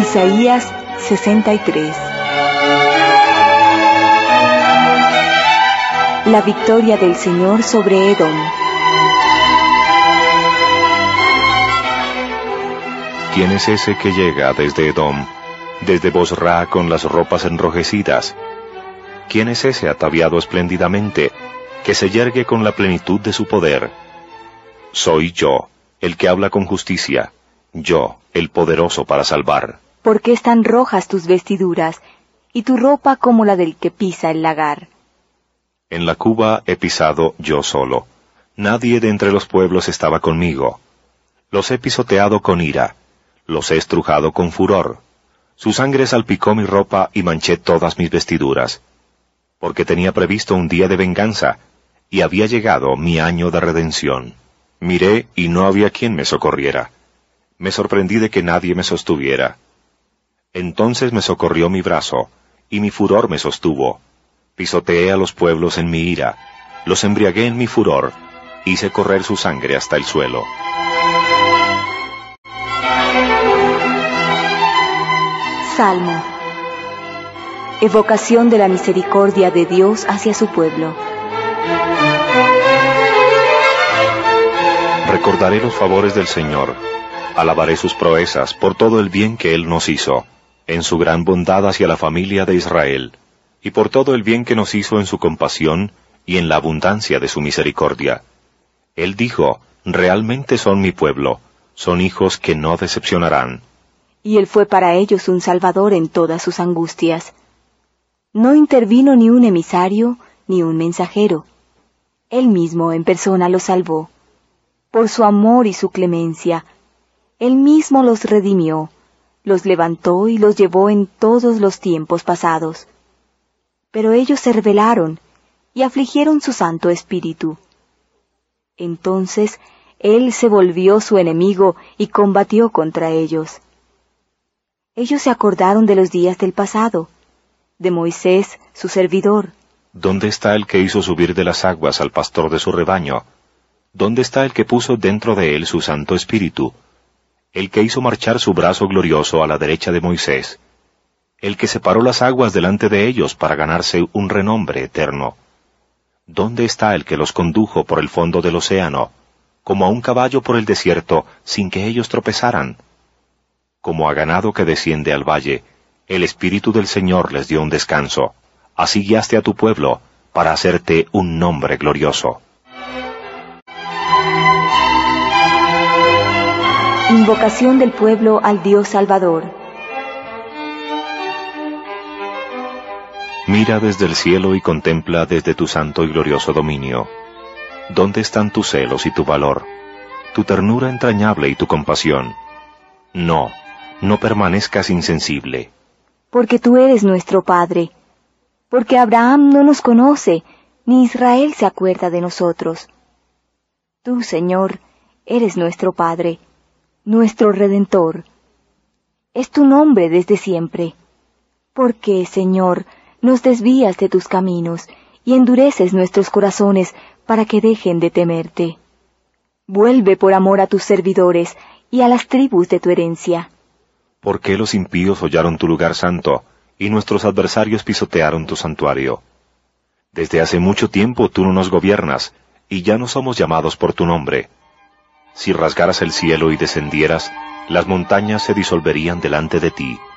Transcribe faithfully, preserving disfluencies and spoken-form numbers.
Isaías sesenta y tres. La victoria del Señor sobre Edom. ¿Quién es ese que llega desde Edom, desde Bosra con las ropas enrojecidas? ¿Quién es ese ataviado espléndidamente, que se yergue con la plenitud de su poder? Soy yo, el que habla con justicia, yo, el poderoso para salvar. ¿Por qué están rojas tus vestiduras, y tu ropa como la del que pisa el lagar? En la cuba he pisado yo solo. Nadie de entre los pueblos estaba conmigo. Los he pisoteado con ira, los he estrujado con furor. Su sangre salpicó mi ropa y manché todas mis vestiduras. Porque tenía previsto un día de venganza, y había llegado mi año de redención. Miré y no había quien me socorriera. Me sorprendí de que nadie me sostuviera. Entonces me socorrió mi brazo, y mi furor me sostuvo. Pisoteé a los pueblos en mi ira, los embriagué en mi furor, hice correr su sangre hasta el suelo. Salmo. Evocación de la misericordia de Dios hacia su pueblo. Recordaré los favores del Señor, alabaré sus proezas por todo el bien que Él nos hizo, en su gran bondad hacia la familia de Israel, y por todo el bien que nos hizo en su compasión y en la abundancia de su misericordia. Él dijo, realmente son mi pueblo, son hijos que no decepcionarán. Y Él fue para ellos un salvador en todas sus angustias. No intervino ni un emisario, ni un mensajero. Él mismo en persona los salvó. Por su amor y su clemencia, Él mismo los redimió, los levantó y los llevó en todos los tiempos pasados. Pero ellos se rebelaron y afligieron su Santo Espíritu. Entonces Él se volvió su enemigo y combatió contra ellos. Ellos se acordaron de los días del pasado, de Moisés, su servidor. ¿Dónde está el que hizo subir de las aguas al pastor de su rebaño? ¿Dónde está el que puso dentro de él su Santo Espíritu? El que hizo marchar su brazo glorioso a la derecha de Moisés, el que separó las aguas delante de ellos para ganarse un renombre eterno. ¿Dónde está el que los condujo por el fondo del océano, como a un caballo por el desierto, sin que ellos tropezaran? Como a ganado que desciende al valle, el Espíritu del Señor les dio un descanso. Así guiaste a tu pueblo, para hacerte un nombre glorioso. Invocación del pueblo al Dios Salvador. Mira desde el cielo y contempla desde tu santo y glorioso dominio. ¿Dónde están tus celos y tu valor, tu ternura entrañable y tu compasión? No, no permanezcas insensible. Porque tú eres nuestro Padre, porque Abraham no nos conoce, ni Israel se acuerda de nosotros. Tú, Señor, eres nuestro Padre, nuestro Redentor. Es tu nombre desde siempre. ¿Por qué, Señor, nos desvías de tus caminos y endureces nuestros corazones para que dejen de temerte? Vuelve por amor a tus servidores y a las tribus de tu herencia. ¿Por qué los impíos hollaron tu lugar santo, y nuestros adversarios pisotearon tu santuario? Desde hace mucho tiempo tú no nos gobiernas, y ya no somos llamados por tu nombre. Si rasgaras el cielo y descendieras, las montañas se disolverían delante de ti.